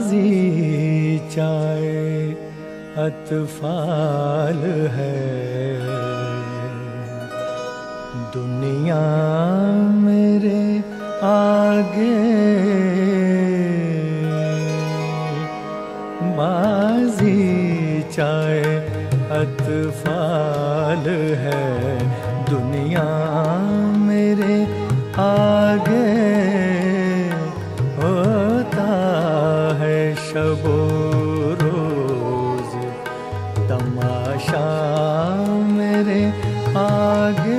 चाय अतफाल है, दुनिया मेरे आगे बाजी चाय अतफाल है, दुनिया मेरे आगे होता है शबो रोज तमाशा मेरे आगे।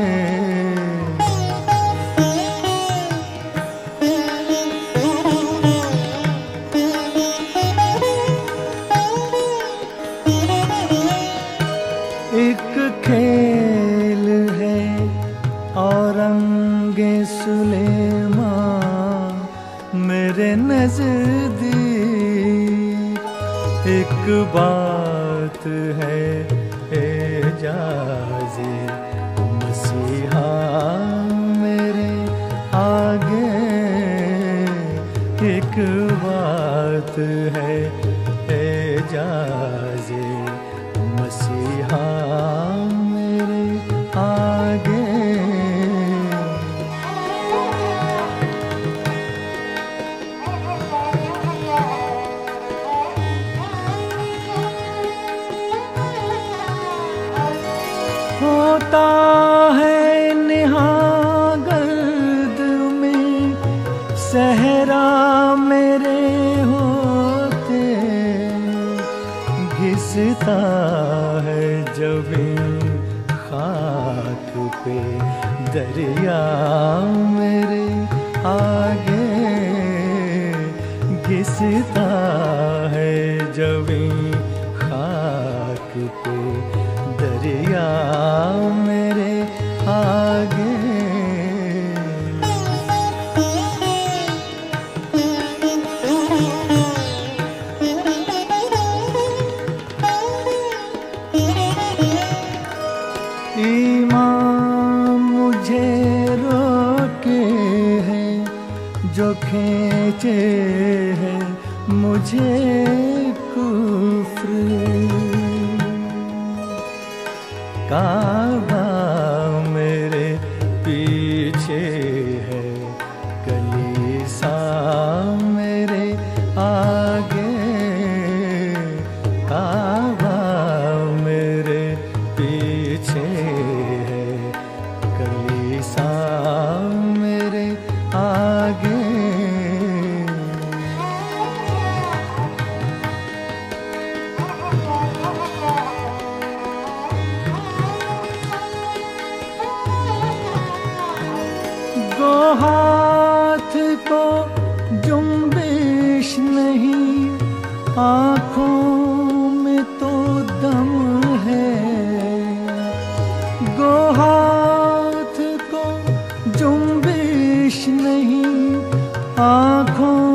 एक खेल है औरंगे सुलेमान मेरे नजदीक, एक बात है एजाज़े मसीहा मेरे आगे, एक बात है एजाज़े मसीहा मेरे आगे। होता है निहाँ गर्द में सहरा मेरे होते, घिसता है जब खाक पे दरिया मेरे आगे, घिसता है जब खाक पे दरिया मेरे आगे। ईमान मुझे रोके है जो खींचे है मुझे कुफ्र, काबा मेरे पीछे है कलीसा मेरे आगे, काबा मेरे पीछे है कलीसा मेरे आगे। दो हाथ को जुम्बिश नहीं, आँखों में तो दम है, दो हाथ को जुम्बिश नहीं, आँखों